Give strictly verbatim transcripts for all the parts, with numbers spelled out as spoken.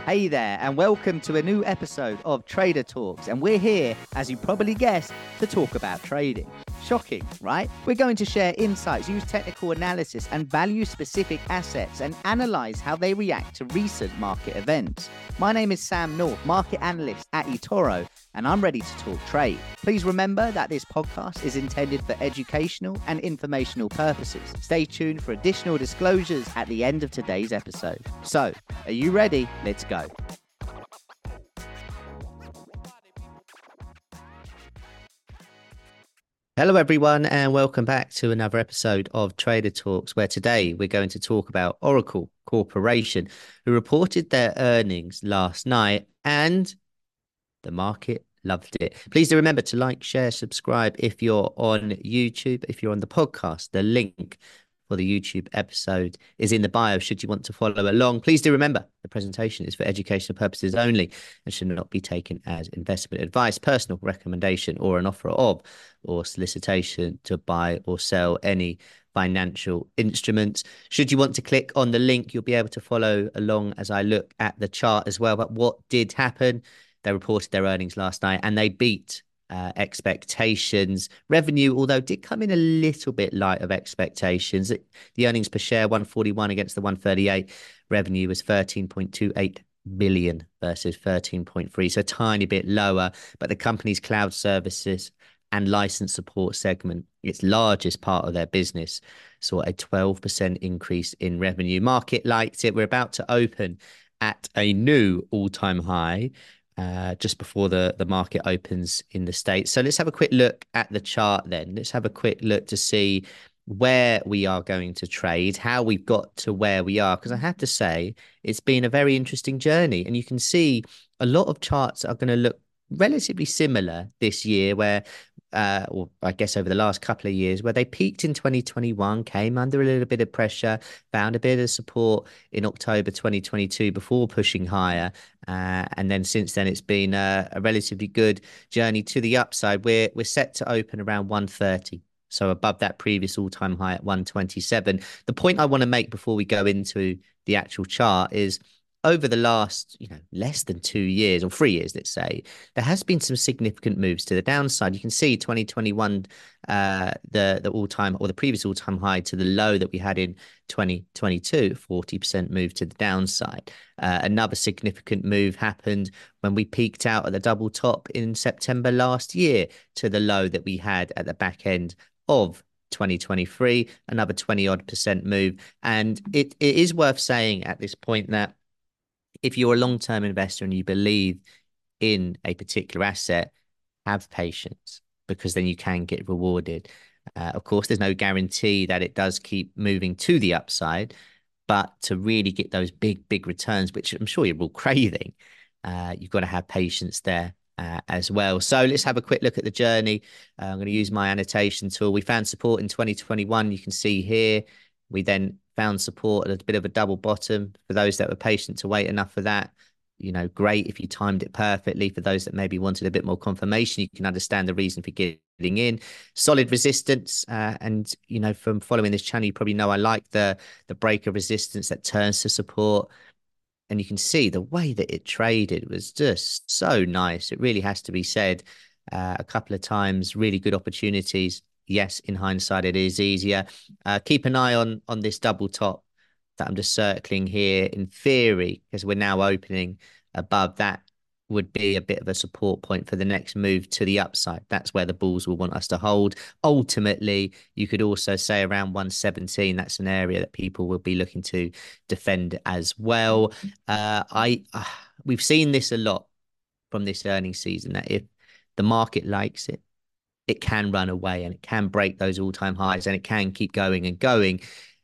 Hey there, and welcome to a new episode of Trader Talks. And we're here, as you probably guessed, to talk about trading. Shocking, right? We're going to share insights, use technical analysis, and value specific assets and analyze how they react to recent market events. My name is Sam North, market analyst at eToro, and I'm ready to talk trade. Please remember that this podcast is intended for educational and informational purposes. Stay tuned for additional disclosures at the end of today's episode. So, are you ready? Let's go. Hello, everyone, and welcome back to another episode of Trader Talks, where today we're going to talk about Oracle Corporation, who reported their earnings last night, and the market loved it. Please do remember to like, share, subscribe if you're on YouTube. If you're on the podcast, the link for the YouTube episode is in the bio should you want to follow along. Please do remember the presentation is for educational purposes only and should not be taken as investment advice, personal recommendation, or an offer of or solicitation to buy or sell any financial instruments. Should you want to click on the link, you'll be able to follow along as I look at the chart as well. But what did happen? They reported their earnings last night and they beat Uh, expectations. Revenue, although did come in a little bit light of expectations. The earnings per share one forty-one against the one thirty-eight. Revenue was thirteen point two eight billion versus thirteen point three, so a tiny bit lower. But the company's cloud services and license support segment, its largest part of their business, saw a twelve percent increase in revenue. Market liked it. We're about to open at a new all-time high Uh, just before the, the market opens in the States. So let's have a quick look at the chart then. Let's have a quick look to see where we are going to trade, how we've got to where we are. Because I have to say, it's been a very interesting journey. And you can see a lot of charts are going to look relatively similar this year, where uh or I guess over the last couple of years, where they peaked in twenty twenty-one, came under a little bit of pressure, found a bit of support in October twenty twenty-two before pushing higher, uh, and then since then it's been a, a relatively good journey to the upside. We're we're set to open around one thirty, so above that previous all-time high at one twenty-seven. The point I want to make before we go into the actual chart is, over the last, you know, less than two years or three years, let's say, there has been some significant moves to the downside. You can see twenty twenty-one, uh, the the all-time or the previous all-time high to the low that we had in twenty twenty-two, forty percent move to the downside. Uh, another significant move happened when we peaked out at the double top in September last year to the low that we had at the back end of twenty twenty-three, another twenty odd percent move. And it, it is worth saying at this point that if you're a long-term investor and you believe in a particular asset, have patience, because then you can get rewarded. Uh, of course, there's no guarantee that it does keep moving to the upside, but to really get those big, big returns, which I'm sure you're all craving, uh, you've got to have patience there uh, as well. So let's have a quick look at the journey. Uh, I'm going to use my annotation tool. We found support in twenty twenty-one. You can see here. We then found support at a bit of a double bottom. For those that were patient to wait enough for that, you know, great if you timed it perfectly. For those that maybe wanted a bit more confirmation, you can understand the reason for getting in. Solid resistance. Uh, and, you know, from following this channel, you probably know I like the, the break of resistance that turns to support. And you can see the way that it traded was just so nice. It really has to be said. Uh, a couple of times, really good opportunities. Yes, in hindsight, it is easier. Uh, keep an eye on on this double top that I'm just circling here. In theory, because we're now opening above that, would be a bit of a support point for the next move to the upside. That's where the bulls will want us to hold. Ultimately, you could also say around one seventeen. That's an area that people will be looking to defend as well. Uh, I uh, we've seen this a lot from this earnings season, that if the market likes it, it can run away and it can break those all-time highs and it can keep going and going.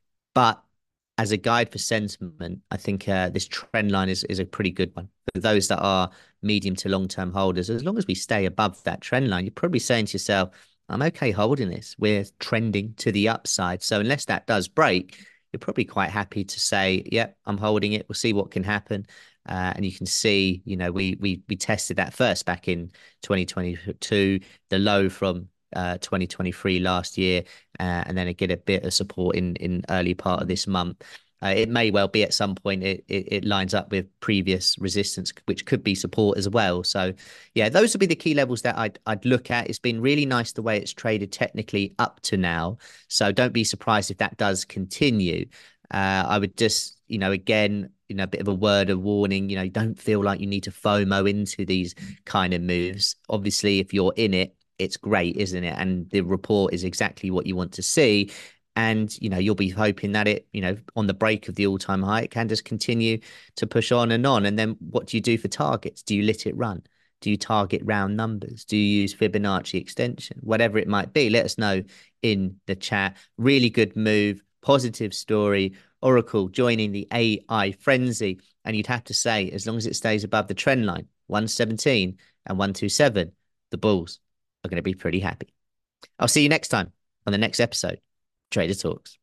But as a guide for sentiment, I think uh, this trend line is, is a pretty good one. For those that are medium to long-term holders, as long as we stay above that trend line, you're probably saying to yourself, I'm okay holding this. We're trending to the upside. So unless that does break, you're probably quite happy to say, yep, I'm holding it. We'll see what can happen. Uh, and you can see, you know, we we we tested that first back in twenty twenty-two, the low from uh, twenty twenty-three last year, uh, and then get a bit of support in in early part of this month. Uh, it may well be at some point it, it it lines up with previous resistance, which could be support as well. So, yeah, those would be the key levels that I'd I'd look at. It's been really nice the way it's traded technically up to now. So don't be surprised if that does continue. Uh, I would just, you know, again, you know, a bit of a word of warning. You know, don't feel like you need to FOMO into these kind of moves. Obviously, if you're in it, it's great, isn't it? And the report is exactly what you want to see. And, you know, you'll be hoping that it, you know, on the break of the all-time high, it can just continue to push on and on. And then what do you do for targets? Do you let it run? Do you target round numbers? Do you use Fibonacci extension? Whatever it might be, let us know in the chat. Really good move, positive story. Oracle joining the A I frenzy. And you'd have to say, as long as it stays above the trend line, one seventeen and one twenty-seven, the bulls are going to be pretty happy. I'll see you next time on the next episode. Trader Talks.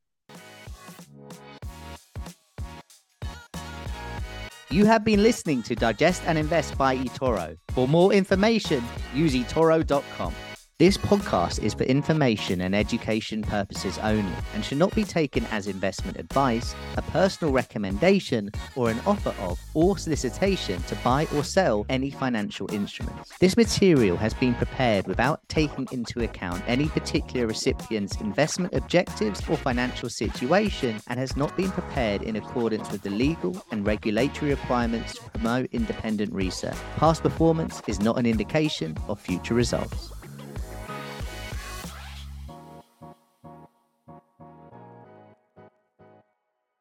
You have been listening to Digest and Invest by eToro. For more information, use etoro dot com. This podcast is for information and education purposes only and should not be taken as investment advice, a personal recommendation, or an offer of or solicitation to buy or sell any financial instruments. This material has been prepared without taking into account any particular recipient's investment objectives or financial situation and has not been prepared in accordance with the legal and regulatory requirements to promote independent research. Past performance is not an indication of future results.